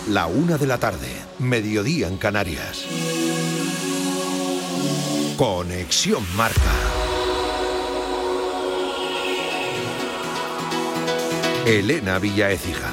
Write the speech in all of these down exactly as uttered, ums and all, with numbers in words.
La una de la tarde, mediodía en Canarias. Conexión Marca. Elena Villa Écija.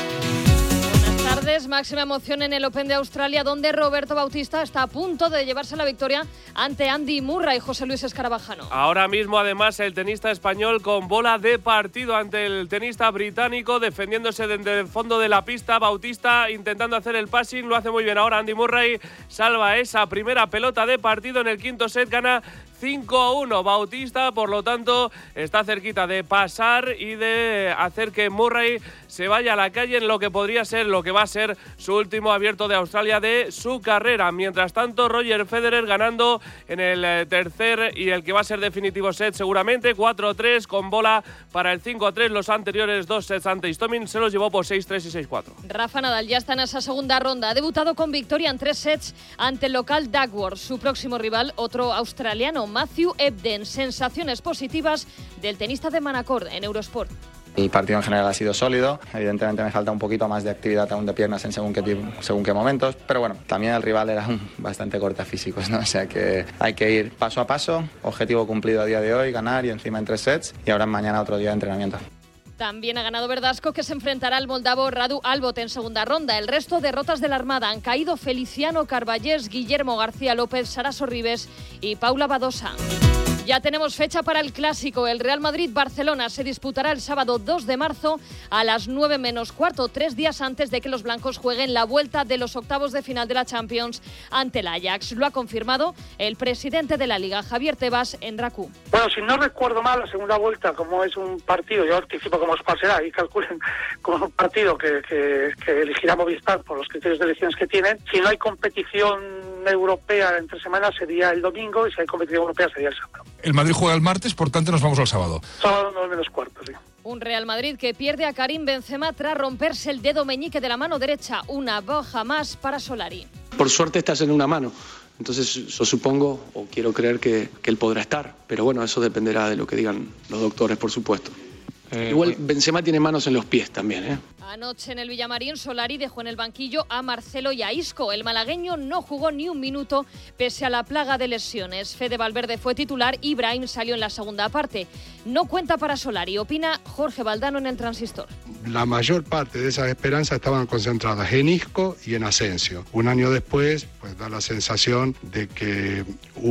Buenas tardes, máxima emoción en el Open de Australia, donde Roberto Bautista está a punto de llevarse la victoria ante Andy Murray y José Luis Escarabajano. Ahora mismo, además, el tenista español con bola de partido ante el tenista británico, defendiéndose desde el fondo de la pista. Bautista intentando hacer el passing, lo hace muy bien. Ahora Andy Murray salva esa primera pelota de partido en el quinto set, gana cinco a uno. Bautista, por lo tanto, está cerquita de pasar y de hacer que Murray se vaya a la calle en lo que podría ser, lo que va a ser su último abierto de Australia de su carrera. Mientras tanto, Roger Federer ganando en el tercer y el que va a ser definitivo set seguramente, cuatro a tres, con bola para el cinco a tres. Los anteriores dos sets ante Istomin se los llevó por seis tres y seis cuatro. Rafa Nadal ya está en esa segunda ronda. Ha debutado con victoria en tres sets ante el local Duckworth. Su próximo rival, otro australiano, Matthew Ebden. Sensaciones positivas del tenista de Manacor en Eurosport. El partido en general ha sido sólido, evidentemente me falta un poquito más de actividad aún de piernas en según qué, según qué momentos, pero bueno, también el rival era bastante corta físicos, ¿no? O sea que hay que ir paso a paso, objetivo cumplido a día de hoy, ganar y encima en tres sets, y ahora mañana otro día de entrenamiento. También ha ganado Verdasco, que se enfrentará al moldavo Radu Albot en segunda ronda. El resto, derrotas de la Armada. Han caído Feliciano Carballés, Guillermo García López, Sara Sorribes y Paula Badosa. Ya tenemos fecha para el Clásico. El Real Madrid-Barcelona se disputará el sábado dos de marzo a las nueve menos cuarto, tres días antes de que los blancos jueguen la vuelta de los octavos de final de la Champions ante el Ajax. Lo ha confirmado el presidente de la Liga, Javier Tebas, en RACU. Bueno, si no recuerdo mal, la segunda vuelta, como es un partido, yo anticipo como cuál será y calculen como un partido que, que, que elegirá Movistar por los criterios de elecciones que tienen. Si no hay competición europea entre semanas sería el domingo y si hay competición europea sería el sábado. El Madrid juega el martes, por tanto nos vamos al sábado. Sábado nueve menos cuarto, sí. Un Real Madrid que pierde a Karim Benzema tras romperse el dedo meñique de la mano derecha. Una baja más para Solari. Por suerte estás en una mano. Entonces yo supongo o quiero creer que, que él podrá estar. Pero bueno, eso dependerá de lo que digan los doctores, por supuesto. Eh, Igual Benzema tiene manos en los pies también, ¿eh? Anoche en el Villamarín, Solari dejó en el banquillo a Marcelo y a Isco. El malagueño no jugó ni un minuto pese a la plaga de lesiones. Fede Valverde fue titular y Brahim salió en la segunda parte. No cuenta para Solari, opina Jorge Valdano en el Transistor. La mayor parte de esas esperanzas estaban concentradas en Isco y en Asensio. Un año después, pues da la sensación de que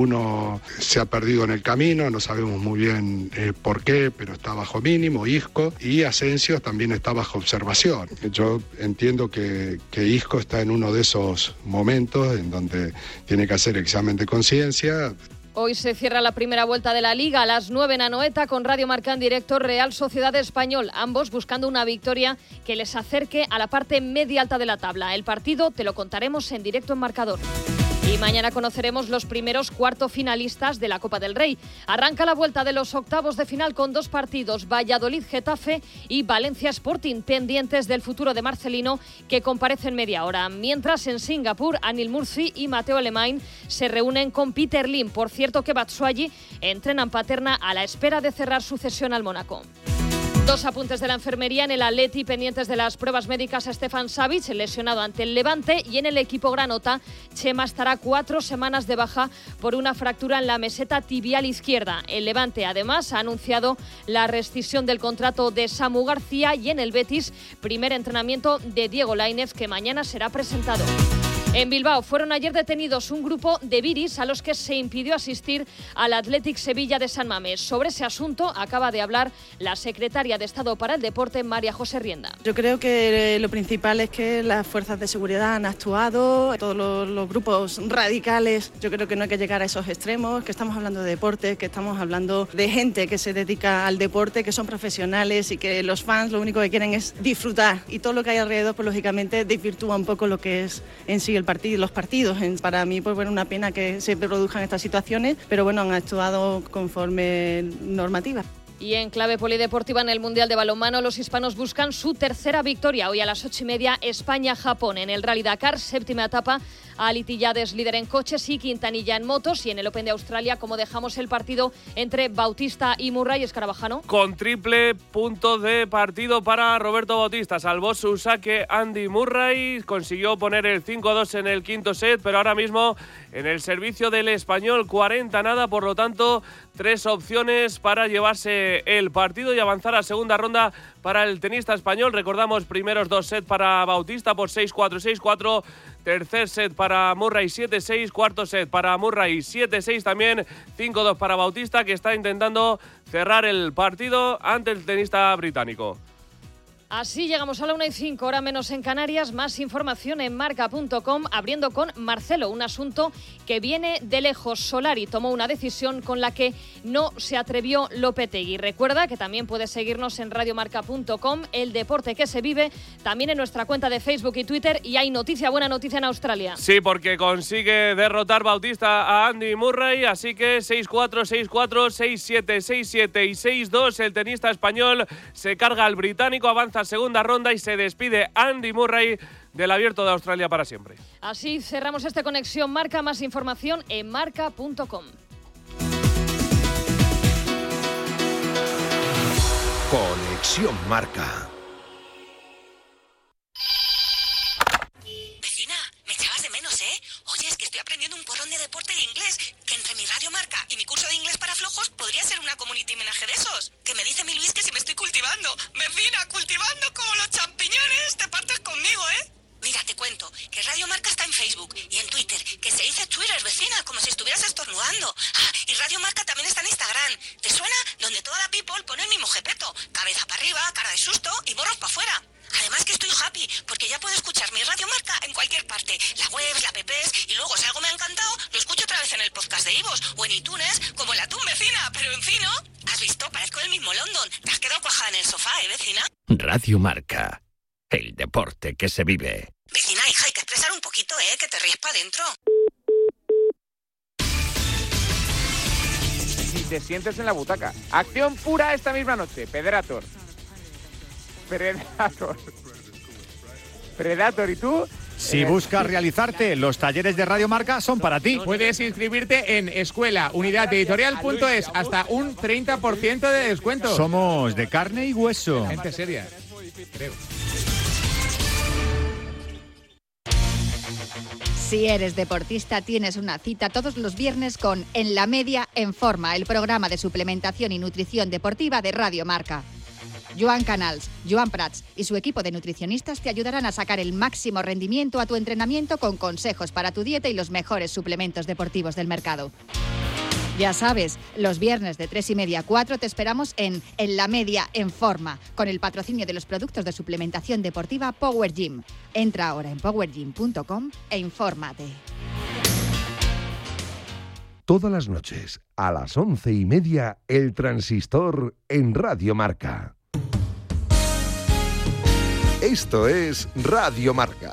uno se ha perdido en el camino, no sabemos muy bien eh, por qué, pero está bajo mínimo, Isco, y Asensio también está bajo observación. Yo entiendo que, que Isco está en uno de esos momentos en donde tiene que hacer examen de conciencia. Hoy se cierra la primera vuelta de la Liga a las nueve en Anoeta con Radio Marca en directo Real Sociedad Español, ambos buscando una victoria que les acerque a la parte media alta de la tabla. El partido te lo contaremos en directo en Marcador. Y mañana conoceremos los primeros cuarto finalistas de la Copa del Rey. Arranca la vuelta de los octavos de final con dos partidos, Valladolid-Getafe y Valencia Sporting, pendientes del futuro de Marcelino, que comparece en media hora. Mientras en Singapur, Anil Murci y Mateo Alemany se reúnen con Peter Lim. Por cierto que Batshuayi entrena en Paterna a la espera de cerrar su cesión al Mónaco. Dos apuntes de la enfermería en el Atleti, pendientes de las pruebas médicas a Stefan Savic, lesionado ante el Levante, y en el equipo granota, Chema estará cuatro semanas de baja por una fractura en la meseta tibial izquierda. El Levante, además, ha anunciado la rescisión del contrato de Samu García y en el Betis, primer entrenamiento de Diego Lainez, que mañana será presentado. En Bilbao fueron ayer detenidos un grupo de viris a los que se impidió asistir al Athletic Sevilla de San Mamés. Sobre ese asunto acaba de hablar la secretaria de Estado para el Deporte, María José Rienda. Yo creo que lo principal es que las fuerzas de seguridad han actuado, todos los, los grupos radicales. Yo creo que no hay que llegar a esos extremos, que estamos hablando de deporte, que estamos hablando de gente que se dedica al deporte, que son profesionales y que los fans lo único que quieren es disfrutar. Y todo lo que hay alrededor, pues lógicamente desvirtúa un poco lo que es en sí el partido, los partidos. Para mí, pues bueno, una pena que se produzcan estas situaciones, pero bueno, han actuado conforme normativa. Y en clave polideportiva en el Mundial de Balonmano, los hispanos buscan su tercera victoria. Hoy a las ocho y media, España-Japón en el Rally Dakar, séptima etapa. Ali Tillades líder en coches y Quintanilla en motos. Y en el Open de Australia, como dejamos el partido entre Bautista y Murray, Escarabajano. Con triple punto de partido para Roberto Bautista. Salvó su saque Andy Murray, consiguió poner el cinco dos en el quinto set, pero ahora mismo en el servicio del español cuarenta nada, por lo tanto tres opciones para llevarse el partido y avanzar a segunda ronda para el tenista español. Recordamos, primeros dos sets para Bautista por seis cuatro, seis cuatro, tercer set para Murray siete seis, cuarto set para Murray siete seis también, cinco dos para Bautista, que está intentando cerrar el partido ante el tenista británico. Así llegamos a la una y cinco, hora menos en Canarias. Más información en marca punto com, abriendo con Marcelo, un asunto que viene de lejos. Solari tomó una decisión con la que no se atrevió Lopetegui. Recuerda que también puedes seguirnos en radio marca punto com, el deporte que se vive, también en nuestra cuenta de Facebook y Twitter. Y hay noticia, buena noticia en Australia. Sí, porque consigue derrotar Bautista a Andy Murray, así que seis cuatro, seis cuatro, seis siete, seis siete y seis dos. El tenista español se carga al británico, avanza segunda ronda y se despide Andy Murray del Abierto de Australia para siempre. Así cerramos esta conexión Marca. Más información en marca punto com. Conexión Marca. Vecina, me echabas de menos, ¿eh? Oye, es que estoy aprendiendo un porrón de deporte de inglés, que entre mi Radio Marca y mi curso de inglés para flojos podría ser una community menaje de esos. Que me dice mi Luis que si me estoy cultivando. Vecina, cultivando como los champiñones. Te partes conmigo, ¿eh? Mira, te cuento que Radio Marca está en Facebook y en Twitter, que se dice Twitter, vecina, como si estuvieras estornudando. Ah, y Radio Marca también está en Instagram. ¿Te suena? Donde toda la people pone el mismo jepeto. Cabeza para arriba, cara de susto y morros para afuera. Además que estoy happy, porque ya puedo escuchar mi Radio Marca en cualquier parte. La web, la apps, y luego si algo me ha encantado, lo escucho otra vez en el podcast de Ivos o en iTunes, como en la Tun, vecina. Pero en fin, ¿no? ¿Has visto? Parezco el mismo London. Te has quedado cuajada en el sofá, ¿eh, vecina? Radio Marca, el deporte que se vive. Vecina, hija, hay que expresar un poquito, ¿eh? Que te ríes para adentro. Si te sientes en la butaca. Acción pura esta misma noche. Predator. Predator. Predator, ¿y tú? Si buscas realizarte, los talleres de Radio Marca son para ti. Puedes inscribirte en escuela unidad editorial punto es, hasta un treinta por ciento de descuento. Somos de carne y hueso. Gente seria, creo. Si eres deportista, tienes una cita todos los viernes con En la Media en Forma, el programa de suplementación y nutrición deportiva de Radio Marca. Joan Canals, Joan Prats y su equipo de nutricionistas te ayudarán a sacar el máximo rendimiento a tu entrenamiento con consejos para tu dieta y los mejores suplementos deportivos del mercado. Ya sabes, los viernes de tres y media a cuatro te esperamos en En la Media en Forma, con el patrocinio de los productos de suplementación deportiva Power Gym. Entra ahora en power gym punto com e infórmate. Todas las noches, a las once y media, El Transistor en Radio Marca. Esto es Radio Marca.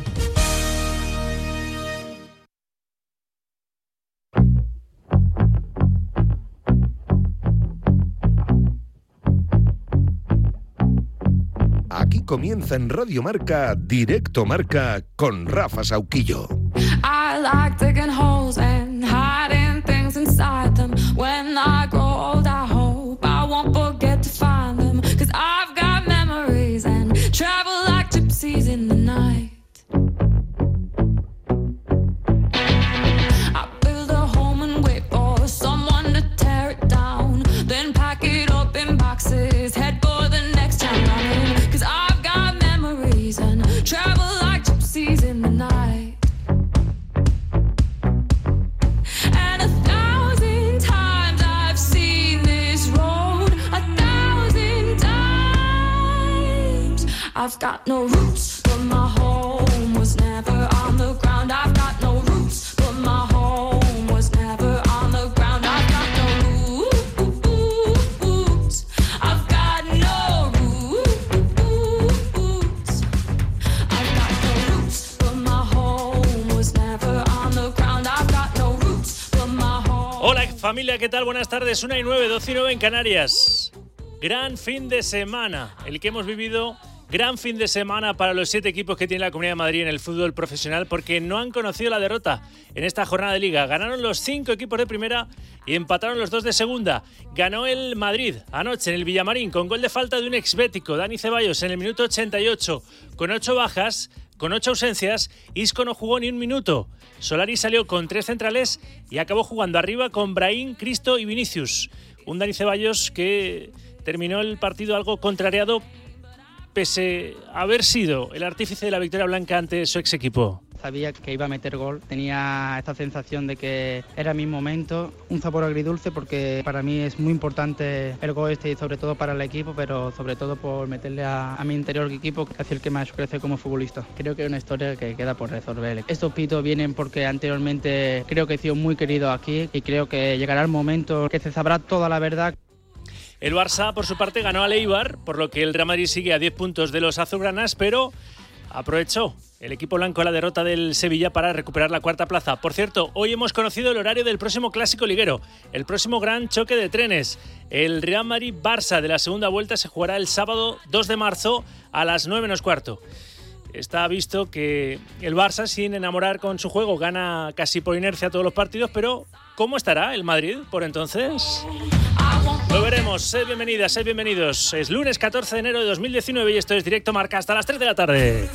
Aquí comienza en Radio Marca, Directo Marca, con Rafa Sauquillo. I like digging holes and hiding things inside them. When I grow old, I hope I won't forget to find them. 'Cause I've got memories and travel like gypsies in the night. I build a home and wait for someone to tear it down. Then pack it up in boxes, head for the next town running. 'Cause I've got memories and travel like gypsies in the night. I've got no roots, but my home was never on the ground. I've got no roots, but my home was never on the ground. I've got no roots. I've got no roots. I've got no roots, but my home was never on the ground. I've got no roots, but my home. Hola, Familia, ¿qué tal? Buenas tardes, una y nueve, doce y nueve en Canarias. Gran fin de semana, el que hemos vivido. Gran fin de semana para los siete equipos que tiene la Comunidad de Madrid en el fútbol profesional, porque no han conocido la derrota en esta jornada de Liga. Ganaron los cinco equipos de primera y empataron los dos de segunda. Ganó el Madrid anoche en el Villamarín con gol de falta de un exbético, Dani Ceballos, en el minuto ochenta y ocho. Con ocho bajas, con ocho ausencias, Isco no jugó ni un minuto. Solari salió con tres centrales y acabó jugando arriba con Brahim, Cristo y Vinicius. Un Dani Ceballos que terminó el partido algo contrariado, pese a haber sido el artífice de la victoria blanca ante su ex equipo. Sabía que iba a meter gol, tenía esta sensación de que era mi momento, un sabor agridulce porque para mí es muy importante el gol este y sobre todo para el equipo, pero sobre todo por meterle a, a mi interior equipo, que es el que más crece como futbolista. Creo que es una historia que queda por resolver. Estos pitos vienen porque anteriormente creo que he sido muy querido aquí y creo que llegará el momento que se sabrá toda la verdad. El Barça, por su parte, ganó al Eibar, por lo que el Real Madrid sigue a diez puntos de los azulgranas, pero aprovechó el equipo blanco la derrota del Sevilla para recuperar la cuarta plaza. Por cierto, hoy hemos conocido el horario del próximo clásico liguero, el próximo gran choque de trenes. El Real Madrid-Barça de la segunda vuelta se jugará el sábado dos de marzo a las nueve menos cuarto. Está visto que el Barça, sin enamorar con su juego, gana casi por inercia todos los partidos, pero ¿cómo estará el Madrid por entonces? Lo veremos. Sed bienvenidas, sed bienvenidos. Es lunes catorce de enero de dos mil diecinueve y esto es Directo Marca hasta las tres de la tarde.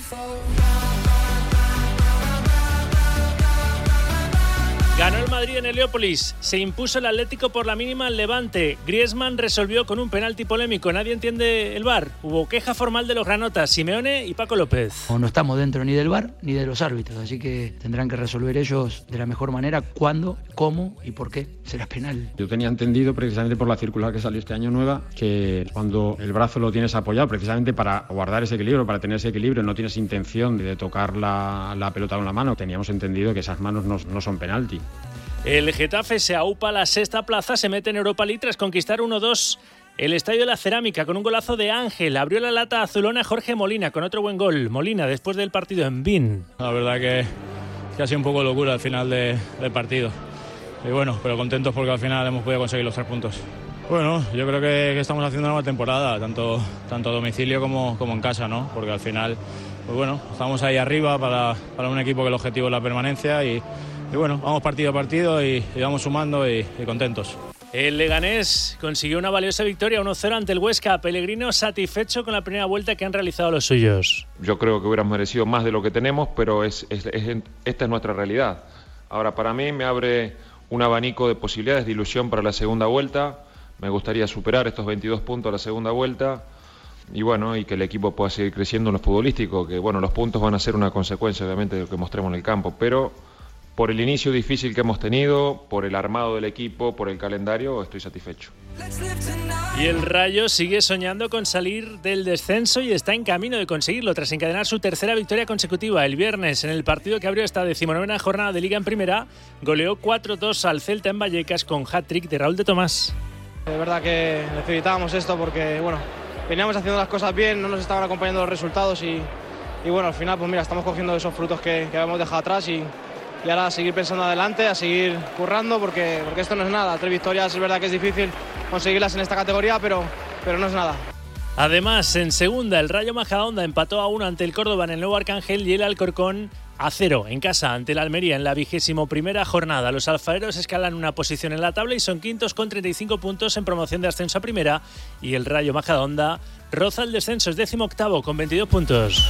Ganó el Madrid en Heliópolis, se impuso el Atlético por la mínima al Levante. Griezmann resolvió con un penalti polémico, nadie entiende el V A R. Hubo queja formal de los granotas, Simeone y Paco López. No estamos dentro ni del V A R ni de los árbitros, así que tendrán que resolver ellos de la mejor manera cuándo, cómo y por qué será penal. Yo tenía entendido, precisamente por la circular que salió este año nueva, que cuando el brazo lo tienes apoyado, precisamente para guardar ese equilibrio, para tener ese equilibrio, no tienes intención de tocar la, la pelota con la mano, teníamos entendido que esas manos no, no son penalti. El Getafe se aupa a la sexta plaza, se mete en Europa League tras conquistar uno dos el Estadio de la Cerámica con un golazo de Ángel. Abrió la lata azulona Jorge Molina con otro buen gol. Molina después del partido en Bin. La verdad que, que ha sido un poco locura al final de, del partido. Y bueno, pero contentos porque al final hemos podido conseguir los tres puntos. Bueno, yo creo que, que estamos haciendo una buena temporada, tanto, tanto a domicilio como, como en casa, ¿no? Porque al final, pues bueno, estamos ahí arriba para, para un equipo que el objetivo es la permanencia y Y bueno, vamos partido a partido y, y vamos sumando y, y contentos. El Leganés consiguió una valiosa victoria uno cero ante el Huesca. Pellegrino satisfecho con la primera vuelta que han realizado los suyos. Yo creo que hubiéramos merecido más de lo que tenemos, pero es, es, es, esta es nuestra realidad. Ahora, para mí me abre un abanico de posibilidades, de ilusión para la segunda vuelta. Me gustaría superar estos veintidós puntos a la segunda vuelta. Y bueno, y que el equipo pueda seguir creciendo en lo futbolístico, que bueno, los puntos van a ser una consecuencia obviamente de lo que mostremos en el campo, pero por el inicio difícil que hemos tenido, por el armado del equipo, por el calendario, estoy satisfecho. Y el Rayo sigue soñando con salir del descenso y está en camino de conseguirlo tras encadenar su tercera victoria consecutiva. El viernes, en el partido que abrió esta decimonovena jornada de Liga en Primera, goleó cuatro dos al Celta en Vallecas con hat-trick de Raúl de Tomás. De verdad que necesitábamos esto porque, bueno, veníamos haciendo las cosas bien, no nos estaban acompañando los resultados y, y bueno, al final, pues mira, estamos cogiendo esos frutos que, que habíamos dejado atrás y Y ahora a seguir pensando adelante, a seguir currando, porque, porque esto no es nada. Tres victorias es verdad que es difícil conseguirlas en esta categoría, pero, pero no es nada. Además, en segunda, el Rayo Majadahonda empató a uno ante el Córdoba en el Nuevo Arcángel y el Alcorcón a cero en casa ante el Almería en la vigésimo primera jornada. Los alfareros escalan una posición en la tabla y son quintos con treinta y cinco puntos en promoción de ascenso a primera, y el Rayo Majadahonda roza el descenso, es décimo octavo con veintidós puntos.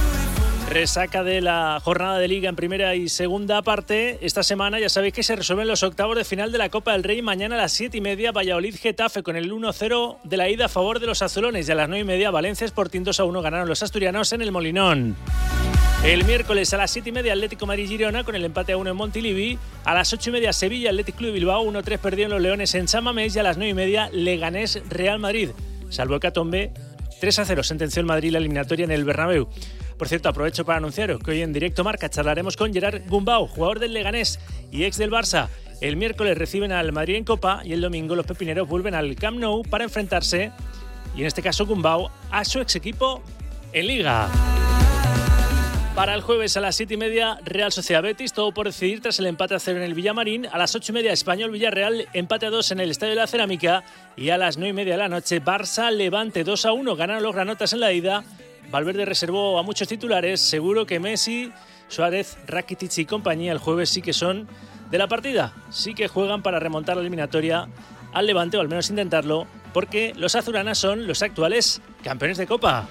Resaca de la jornada de Liga en primera y segunda parte. Esta semana ya sabéis que se resuelven los octavos de final de la Copa del Rey. Mañana a las siete y media Valladolid-Getafe con el uno cero de la ida a favor de los azulones. Y a las nueve y media Valencia Sporting dos a uno ganaron los asturianos en el Molinón. El miércoles a las siete y media Atlético Madrid-Girona con el empate a uno en Montilivi. A las ocho y media Sevilla Athletic Club Bilbao uno tres perdieron los Leones en San Mamés. Y a las nueve y media Leganés Real Madrid. Salvo Hecatombe, tres a cero sentenció el Madrid la eliminatoria en el Bernabéu. Por cierto, aprovecho para anunciaros que hoy en Directo Marca charlaremos con Gerard Gumbau, jugador del Leganés y ex del Barça. El miércoles reciben al Madrid en Copa y el domingo los pepineros vuelven al Camp Nou para enfrentarse, y en este caso Gumbau, a su ex equipo en Liga. Para el jueves a las siete y media, Real Sociedad Betis, todo por decidir tras el empate a cero en el Villamarín. A las ocho y media, Español Villarreal, empate a dos en el Estadio de la Cerámica. Y a las nueve y media de la noche, Barça Levante dos a uno. Ganaron los granotas en la ida. Valverde reservó a muchos titulares. Seguro que Messi, Suárez, Rakitic y compañía el jueves sí que son de la partida. Sí que juegan para remontar la eliminatoria al Levante, o al menos intentarlo, porque los azulgranas son los actuales campeones de Copa.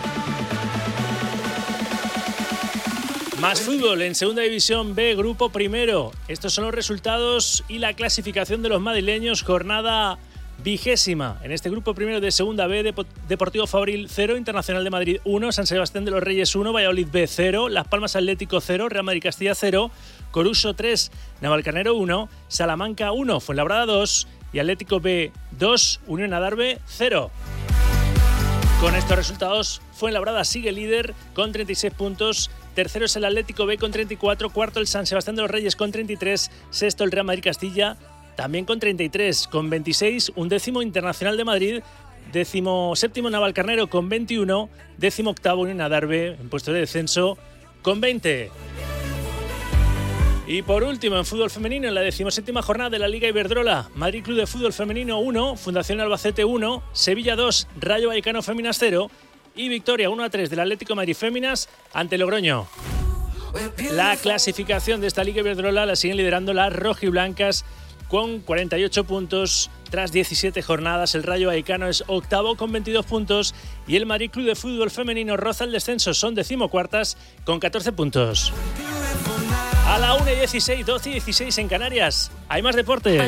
Más fútbol en Segunda División B, Grupo Primero. Estos son los resultados y la clasificación de los madrileños. Jornada vigésima. En este Grupo Primero de Segunda B, Deportivo Fabril cero, Internacional de Madrid uno, San Sebastián de los Reyes uno, Valladolid B cero, Las Palmas Atlético cero, Real Madrid Castilla cero, Coruso tres, Navalcarnero uno, Salamanca uno, Fuenlabrada dos y Atlético B dos, Unión Adarve cero. Con estos resultados, Fuenlabrada sigue líder con treinta y seis puntos. Tercero es el Atlético B con treinta y cuatro. Cuarto el San Sebastián de los Reyes con treinta y tres. Sexto el Real Madrid Castilla también con treinta y tres. Con veintiséis, un décimo Internacional de Madrid. Décimo séptimo Navalcarnero con veintiuno. Décimo octavo Unión Adarve en puesto de descenso con veinte. Y por último, en fútbol femenino, en la decimoséptima jornada de la Liga Iberdrola, Madrid Club de Fútbol Femenino uno, Fundación Albacete uno, Sevilla dos, Rayo Vallecano Féminas cero y victoria uno a tres del Atlético de Madrid Féminas ante Logroño. La clasificación de esta Liga Iberdrola la siguen liderando las rojiblancas con cuarenta y ocho puntos tras diecisiete jornadas. El Rayo Vallecano es octavo con veintidós puntos y el Madrid Club de Fútbol Femenino roza el descenso, son decimocuartas con catorce puntos. A la una y dieciséis, doce y dieciséis en Canarias. Hay más deportes.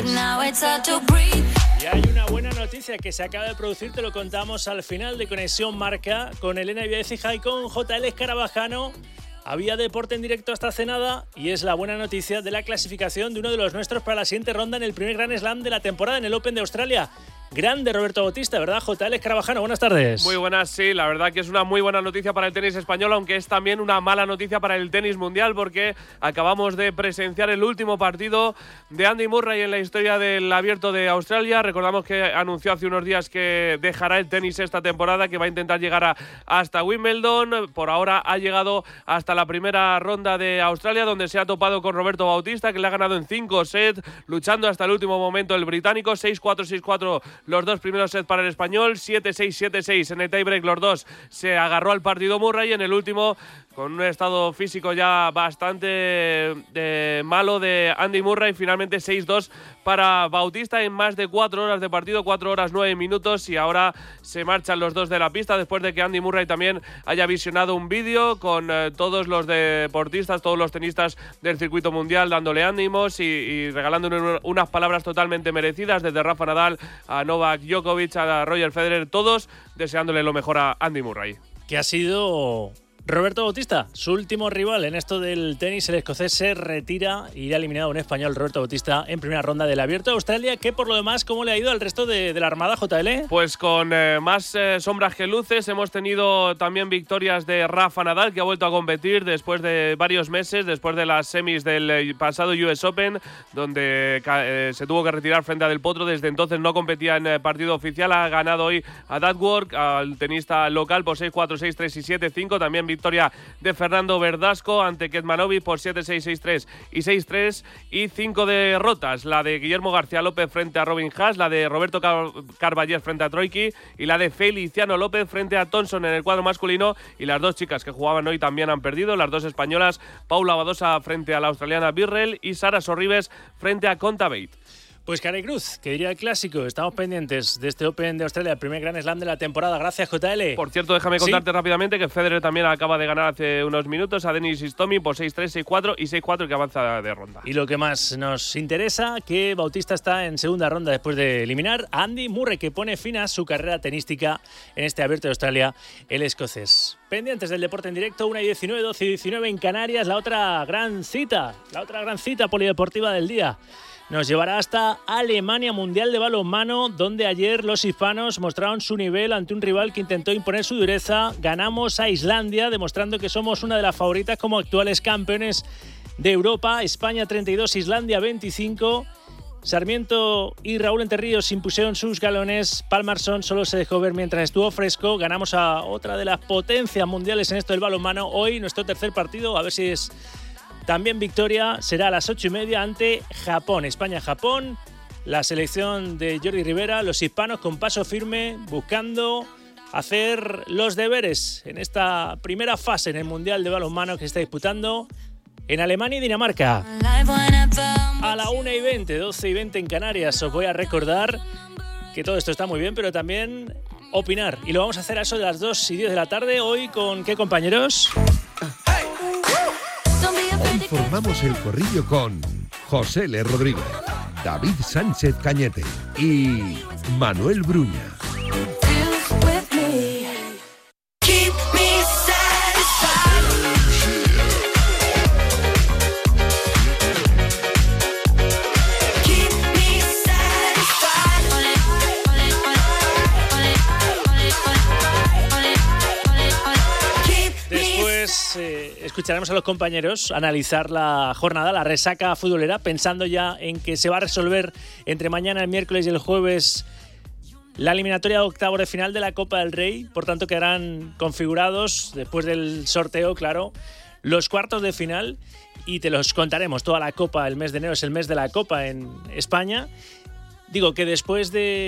Y hay una buena noticia que se acaba de producir, te lo contamos al final de Conexión Marca con Elena Villaecija y con J L Escarabajano. Había deporte en directo hasta hace nada y es la buena noticia de la clasificación de uno de los nuestros para la siguiente ronda en el primer Grand Slam de la temporada en el Open de Australia. Grande Roberto Bautista, ¿verdad? J L Escarabajano, buenas tardes. Muy buenas, sí, la verdad que es una muy buena noticia para el tenis español, aunque es también una mala noticia para el tenis mundial, porque acabamos de presenciar el último partido de Andy Murray en la historia del Abierto de Australia. Recordamos que anunció hace unos días que dejará el tenis esta temporada, que va a intentar llegar a, hasta Wimbledon. Por ahora ha llegado hasta la primera ronda de Australia, donde se ha topado con Roberto Bautista, que le ha ganado en cinco sets, luchando hasta el último momento el británico. seis cuatro, seis cuatro los dos primeros sets para el español, siete seis, siete seis en el tiebreak. Los dos se agarró al partido Murray, en el último con un estado físico ya bastante de malo de Andy Murray. Finalmente seis dos para Bautista en más de cuatro horas de partido, cuatro horas nueve minutos, y ahora se marchan los dos de la pista después de que Andy Murray también haya visionado un vídeo con eh, todos los deportistas, todos los tenistas del circuito mundial dándole ánimos y, y regalándole unas palabras totalmente merecidas, desde Rafa Nadal a Novak Djokovic a Roger Federer, todos deseándole lo mejor a Andy Murray. Que ha sido Roberto Bautista, su último rival en esto del tenis. El escocés se retira y irá eliminado un español, Roberto Bautista, en primera ronda del Abierto de Australia. Que por lo demás, ¿cómo le ha ido al resto de, de la Armada, J L? Pues con eh, más eh, sombras que luces. Hemos tenido también victorias de Rafa Nadal, que ha vuelto a competir después de varios meses, después de las semis del eh, pasado U S Open, donde eh, se tuvo que retirar frente a Del Potro. Desde entonces no competía en eh, partido oficial. Ha ganado hoy a Dadwork, al tenista local, por seis cuatro, seis tres y siete cinco. También victoria de Fernando Verdasco ante Kecmanovic por siete seis, seis tres y seis tres, y cinco derrotas: la de Guillermo García López frente a Robin Haas, la de Roberto Car- Carballés frente a Troicki y la de Feliciano López frente a Thompson en el cuadro masculino. Y las dos chicas que jugaban hoy también han perdido, las dos españolas, Paula Badosa frente a la australiana Birrell y Sara Sorribes frente a Kontaveit. Pues cara y cruz, que diría el clásico. Estamos pendientes de este Open de Australia, el primer Grand Slam de la temporada. Gracias, J L. Por cierto, déjame contarte ¿Sí? rápidamente que Federer también acaba de ganar hace unos minutos a Denis Istomin por seis tres, seis cuatro y seis cuatro, que avanza de ronda. Y lo que más nos interesa, que Bautista está en segunda ronda después de eliminar a Andy Murray, que pone fin a su carrera tenística en este Abierto de Australia, el escocés. Pendientes del deporte en directo, una y diecinueve, doce y diecinueve en Canarias. La otra gran cita, la otra gran cita polideportiva del día nos llevará hasta Alemania, Mundial de Balonmano, donde ayer los hispanos mostraron su nivel ante un rival que intentó imponer su dureza. Ganamos a Islandia, demostrando que somos una de las favoritas como actuales campeones de Europa. España treinta y dos, Islandia veinticinco. Sarmiento y Raúl Enterríos impusieron sus galones. Palmarsón solo se dejó ver mientras estuvo fresco. Ganamos a otra de las potencias mundiales en esto del balonmano. Hoy nuestro tercer partido, a ver si es también victoria, será a las ocho y media ante Japón. España-Japón, la selección de Jordi Rivera, los hispanos con paso firme, buscando hacer los deberes en esta primera fase en el Mundial de Balonmano que se está disputando en Alemania y Dinamarca. A la una y veinte, doce y veinte en Canarias. Os voy a recordar que todo esto está muy bien, pero también opinar. Y lo vamos a hacer a eso de las dos y diez de la tarde. Hoy, ¿con qué compañeros? Hoy formamos el corrillo con José L. Rodríguez, David Sánchez Cañete y Manuel Bruña. Eh, escucharemos a los compañeros analizar la jornada, la resaca futbolera, pensando ya en que se va a resolver entre mañana, el miércoles y el jueves la eliminatoria de octavos de final de la Copa del Rey. Por tanto, quedarán configurados después del sorteo, claro, los cuartos de final, y te los contaremos. Toda la Copa, el mes de enero es el mes de la Copa en España. Digo que después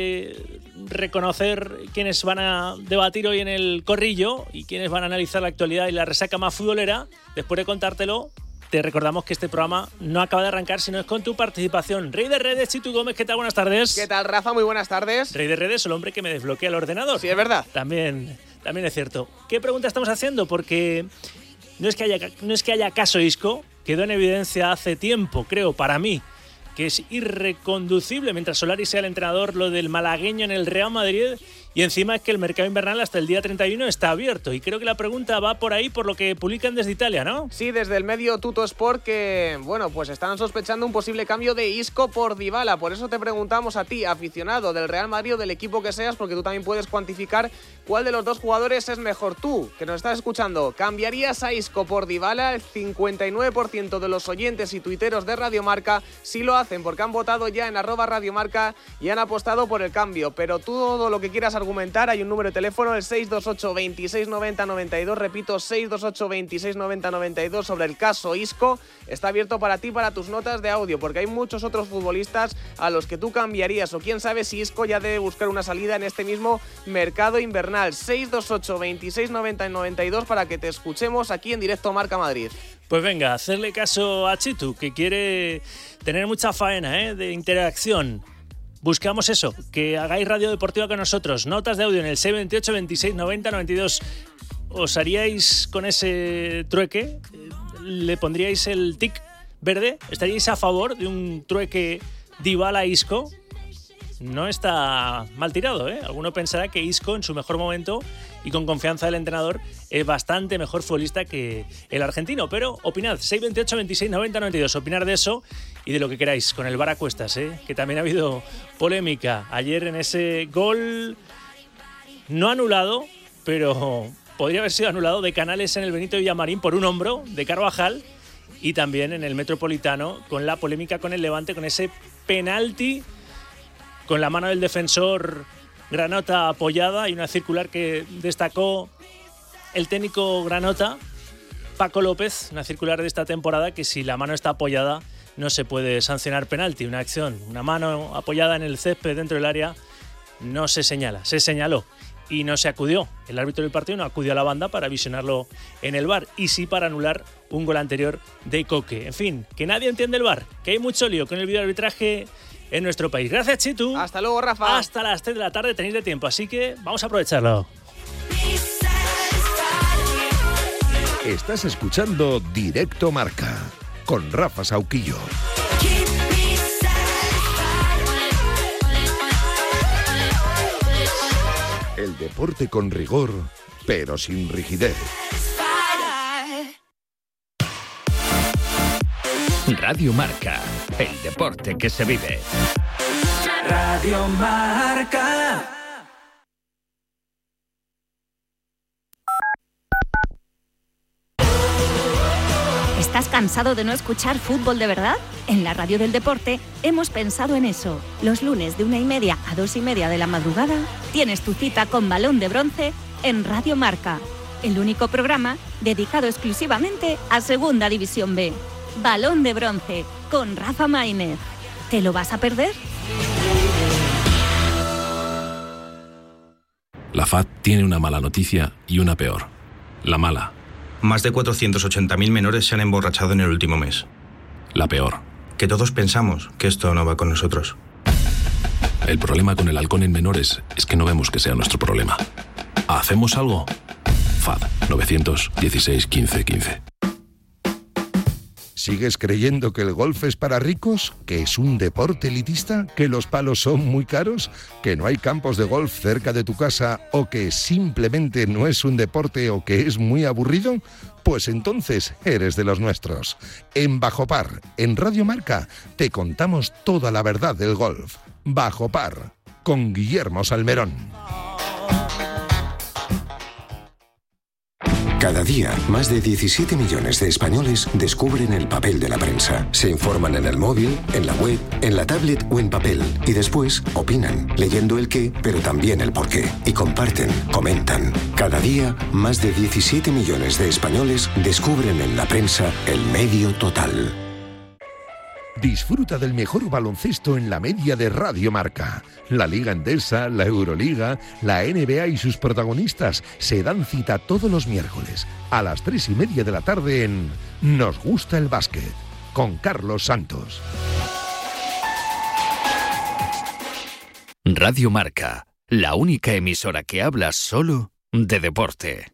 de reconocer quiénes van a debatir hoy en el corrillo y quiénes van a analizar la actualidad y la resaca más futbolera, después de contártelo, te recordamos que este programa no acaba de arrancar, sino es con tu participación. Rey de Redes, Chitu Gómez, ¿qué tal? Buenas tardes. ¿Qué tal, Rafa? Muy buenas tardes. Rey de Redes, el hombre que me desbloquea el ordenador. Sí, es verdad. También, también es cierto. ¿Qué pregunta estamos haciendo? Porque no es que haya, no es que haya caso Isco, quedó en evidencia hace tiempo, creo, para mí, que es irreconducible mientras Solari sea el entrenador, lo del malagueño en el Real Madrid, y encima es que el mercado invernal hasta el día treinta y uno está abierto, y creo que la pregunta va por ahí, por lo que publican desde Italia, ¿no? Sí, desde el medio Tutto Sport, que, bueno, pues están sospechando un posible cambio de Isco por Dybala. Por eso te preguntamos a ti, aficionado del Real Madrid o del equipo que seas, porque tú también puedes cuantificar cuál de los dos jugadores es mejor. Tú, que nos estás escuchando, ¿cambiarías a Isco por Dybala? El cincuenta y nueve por ciento de los oyentes y tuiteros de Radio Marca sí lo hacen, porque han votado ya en arroba Radio Marca y han apostado por el cambio. Pero todo lo que quieras argumentar, hay un número de teléfono, el seis dos ocho, veintiséis noventa, noventa y dos, repito, seis dos ocho, veintiséis noventa, noventa y dos, sobre el caso Isco. Está abierto para ti, para tus notas de audio, porque hay muchos otros futbolistas a los que tú cambiarías, o quién sabe si Isco ya debe buscar una salida en este mismo mercado invernal. Seis dos ocho, veintiséis noventa, noventa y dos para que te escuchemos aquí en directo Marca Madrid. Pues venga, hacerle caso a Chitu, que quiere tener mucha faena, ¿eh?, de interacción. Buscamos eso, que hagáis radio deportiva con nosotros. Notas de audio en el seis dos ocho, veintiséis noventa, noventa y dos. ¿Os haríais con ese trueque? ¿Le pondríais el tic verde? ¿Estaríais a favor de un trueque Dybala-Isco? No está mal tirado, ¿eh? Alguno pensará que Isco, en su mejor momento y con confianza del entrenador, es bastante mejor futbolista que el argentino. Pero opinad, seis dos ocho, veintiséis noventa, noventa y dos. Opinar de eso y de lo que queráis. Con el V A R a cuestas, ¿eh?, que también ha habido polémica ayer en ese gol no anulado, pero podría haber sido anulado, de Canales en el Benito Villamarín por un hombro de Carvajal, y también en el Metropolitano con la polémica con el Levante, con ese penalti con la mano del defensor Granota apoyada, y una circular que destacó el técnico Granota, Paco López, una circular de esta temporada, que si la mano está apoyada no se puede sancionar penalti. Una acción, una mano apoyada en el césped dentro del área, no se señala, se señaló y no se acudió. El árbitro del partido no acudió a la banda para visionarlo en el V A R, y sí para anular un gol anterior de Coque. En fin, que nadie entiende el V A R, que hay mucho lío con el videoarbitraje en nuestro país. Gracias, Chitu. Hasta luego, Rafa. Hasta las tres de la tarde tenéis de tiempo, así que vamos a aprovecharlo. Estás escuchando Directo Marca con Rafa Sauquillo. El deporte con rigor, pero sin rigidez. Radio Marca, el deporte que se vive. Radio Marca. ¿Estás cansado de no escuchar fútbol de verdad? En la Radio del Deporte hemos pensado en eso. Los lunes de una y media a dos y media de la madrugada tienes tu cita con Balón de Bronce en Radio Marca, el único programa dedicado exclusivamente a Segunda División B. Balón de Bronce con Rafa Maínez. ¿Te lo vas a perder? La F A D tiene una mala noticia y una peor. La mala. Más de cuatrocientos ochenta mil menores se han emborrachado en el último mes. La peor. Que todos pensamos que esto no va con nosotros. El problema con el alcohol en menores es que no vemos que sea nuestro problema. ¿Hacemos algo? F A D nueve uno seis, quince, quince. ¿Sigues creyendo que el golf es para ricos? ¿Que es un deporte elitista? ¿Que los palos son muy caros? ¿Que no hay campos de golf cerca de tu casa? ¿O que simplemente no es un deporte o que es muy aburrido? Pues entonces eres de los nuestros. En Bajo Par, en Radio Marca, te contamos toda la verdad del golf. Bajo Par, con Guillermo Salmerón. Cada día, más de diecisiete millones de españoles descubren el papel de la prensa. Se informan en el móvil, en la web, en la tablet o en papel. Y después opinan, leyendo el qué, pero también el por qué. Y comparten, comentan. Cada día, más de diecisiete millones de españoles descubren en la prensa el medio total. Disfruta del mejor baloncesto en la media de Radio Marca. La Liga Endesa, la Euroliga, la N B A y sus protagonistas se dan cita todos los miércoles a las tres y media de la tarde en Nos gusta el básquet, con Carlos Santos. Radio Marca, la única emisora que habla solo de deporte.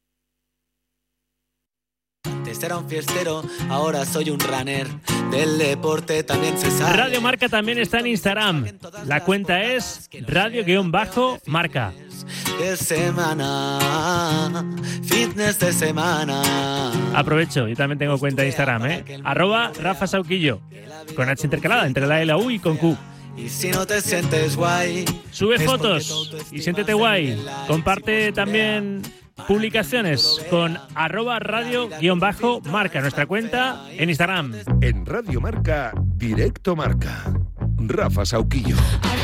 Antes era un fiestero, ahora soy un runner. Del deporte también se sabe. Radio Marca también está en Instagram. La cuenta es radio-marca. De semana, fitness de semana. Aprovecho, yo también tengo cuenta de Instagram, ¿eh? Arroba Rafa Sauquillo. Con H intercalada entre la L, la U y con Q. Y si no te sientes guay, sube fotos y siéntete guay. Comparte también publicaciones con arroba radio-marca, nuestra cuenta en Instagram. En Radio Marca, Directo Marca. Rafa Sauquillo.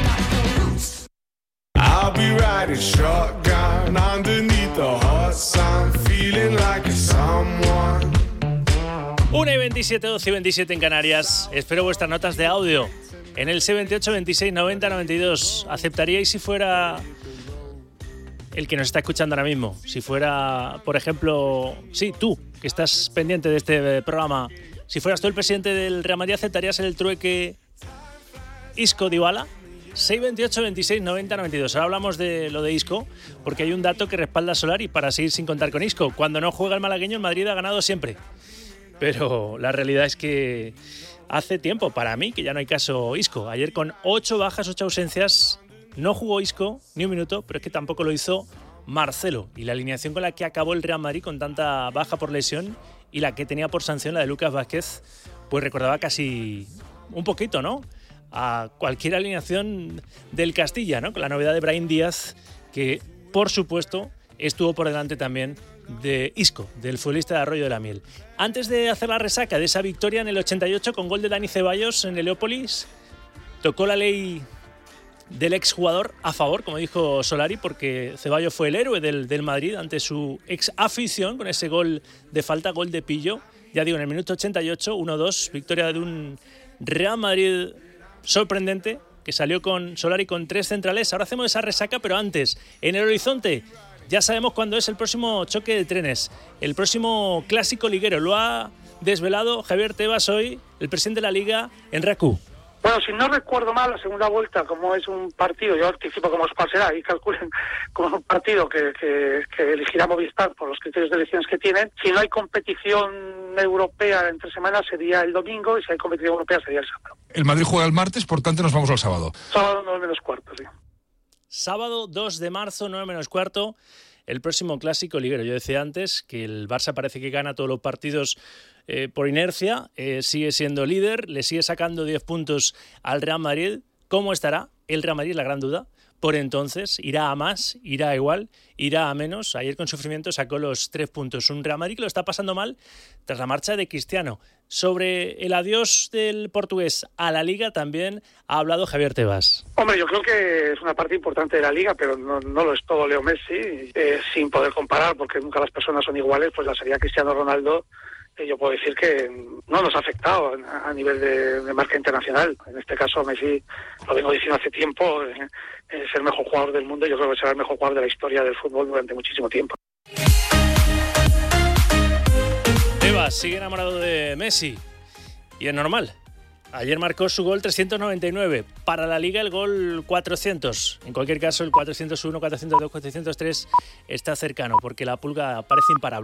I'll be riding shotgun underneath the hot sun, feeling like a someone. una y veintisiete, doce y veintisiete en Canarias. Espero vuestras notas de audio en el seis veintiocho, veintiséis, noventa, noventa y dos. ¿Aceptaríais si fuera el que nos está escuchando ahora mismo? Si fuera, por ejemplo, sí, tú, que estás pendiente de este programa, si fueras tú el presidente del Real Madrid, ¿aceptarías el trueque Isco-Dybala? seis veintiocho, veintiséis, noventa, noventa y dos. Ahora hablamos de lo de Isco, porque hay un dato que respalda a Solari para seguir sin contar con Isco. Cuando no juega el malagueño, el Madrid ha ganado siempre. Pero la realidad es que hace tiempo, para mí, que ya no hay caso Isco. Ayer con ocho bajas, ocho ausencias, no jugó Isco ni un minuto, pero es que tampoco lo hizo Marcelo. Y la alineación con la que acabó el Real Madrid con tanta baja por lesión y la que tenía por sanción, la de Lucas Vázquez, pues recordaba casi un poquito, ¿no?, a cualquier alineación del Castilla, ¿no?, con la novedad de Brahim Díaz, que por supuesto estuvo por delante también de Isco, del futbolista de Arroyo de la Miel. Antes de hacer la resaca de esa victoria en el ochenta y ocho con gol de Dani Ceballos en Heliópolis, tocó la ley del exjugador a favor, como dijo Solari, porque Ceballos fue el héroe del, del Madrid ante su ex afición con ese gol de falta, gol de pillo. Ya digo, en el minuto ochenta y ocho, uno dos, victoria de un Real Madrid sorprendente, que salió con Solari con tres centrales. Ahora hacemos esa resaca, pero antes, en el horizonte, ya sabemos cuándo es el próximo choque de trenes, el próximo clásico liguero. Lo ha desvelado Javier Tebas hoy, el presidente de la Liga, en R A C U. Bueno, si no recuerdo mal, la segunda vuelta, como es un partido, yo anticipo como cuál será, y calculen como un partido que, que, que elegirá Movistar por los criterios de elecciones que tienen. Si no hay competición europea entre semanas, sería el domingo, y si hay competición europea, sería el sábado. El Madrid juega el martes, por tanto nos vamos al sábado. Sábado nueve menos cuarto, sí. Sábado dos de marzo, nueve menos cuarto, el próximo clásico liguero. Yo decía antes que el Barça parece que gana todos los partidos eh, por inercia, eh, sigue siendo líder, le sigue sacando diez puntos al Real Madrid. ¿Cómo estará el Real Madrid? La gran duda, por entonces irá a más, irá a igual, irá a menos. Ayer con sufrimiento sacó los tres puntos. Un Real Madrid que lo está pasando mal tras la marcha de Cristiano. Sobre el adiós del portugués a la Liga también ha hablado Javier Tebas. Hombre, yo creo que es una parte importante de la Liga, pero no, no lo es todo Leo Messi, eh, sin poder comparar, porque nunca las personas son iguales, pues la sería Cristiano Ronaldo. Eh, yo puedo decir que no nos ha afectado a, a nivel de, de marca internacional. En este caso, Messi, lo vengo diciendo hace tiempo, eh, es el mejor jugador del mundo y yo creo que será el mejor jugador de la historia del fútbol durante muchísimo tiempo. Tebas sigue enamorado de Messi y es normal. Ayer marcó su gol trescientos noventa y nueve. Para la Liga el gol cuatrocientos. En cualquier caso el cuatrocientos uno, cuatrocientos dos, cuatrocientos tres está cercano porque la Pulga parece imparable.